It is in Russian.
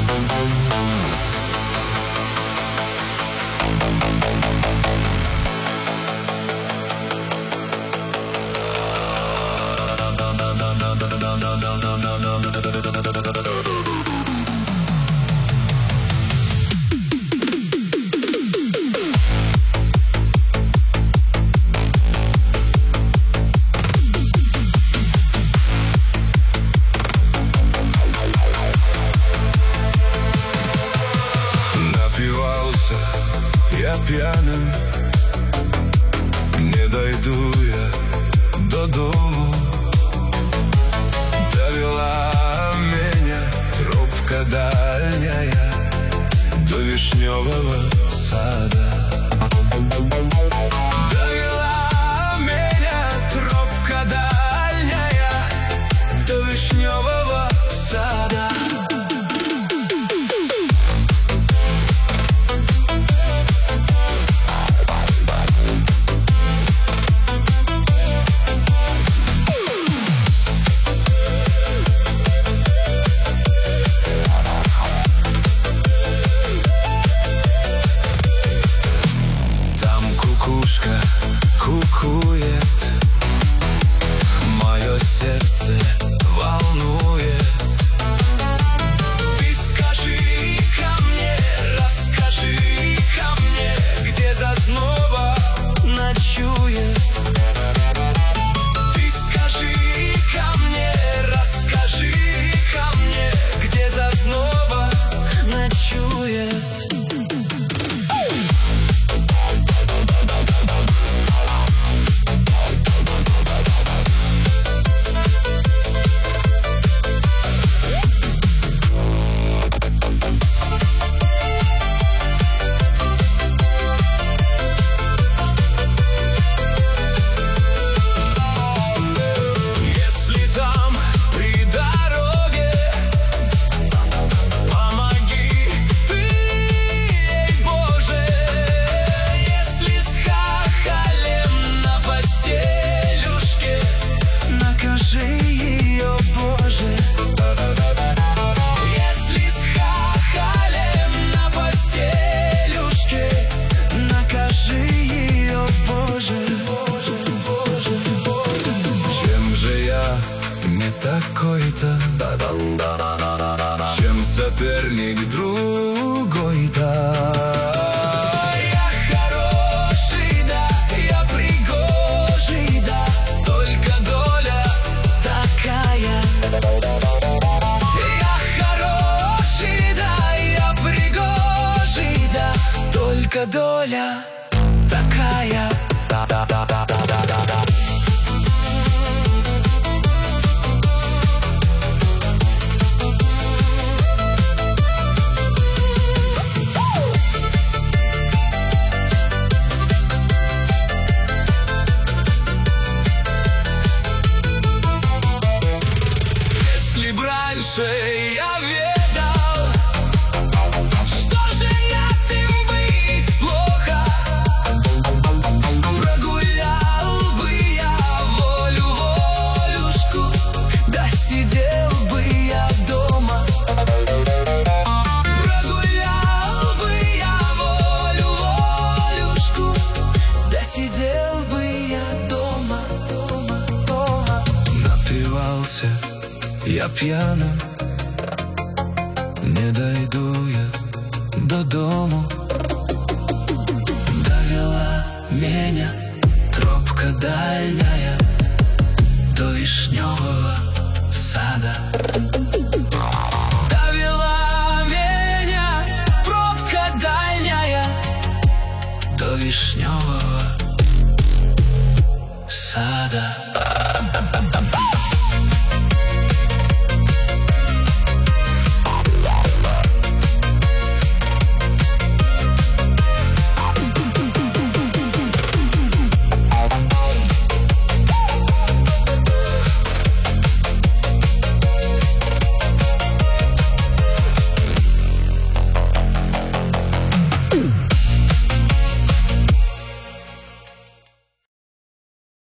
Я п'яним, не дойду я додому. Довела меня тропка дальняя до вишневого сада. Довела меня тропка дальняя до вишневого сада. Кукует, мое сердце волнует. Ты скажи ко мне, расскажи ко мне, где зазноба ночует. Ты скажи ко мне, расскажи ко мне, где зазноба ночует. Такой-то, чем соперник другой-то. Я хороший, да, я пригожий, да, только доля такая. Я хороший, да, я пригожий, да, только доля такая. Раньше я ведал, что женатым быть плохо, прогулял бы я волю-волюшку, да сидел бы я дома. Прогулял бы я волю-волюшку, да сидел бы я дома. Напивался я пьяным, не дойду я до дому. Довела меня тропка дальняя до вишневого сада. Довела меня тропка дальняя до вишневого сада.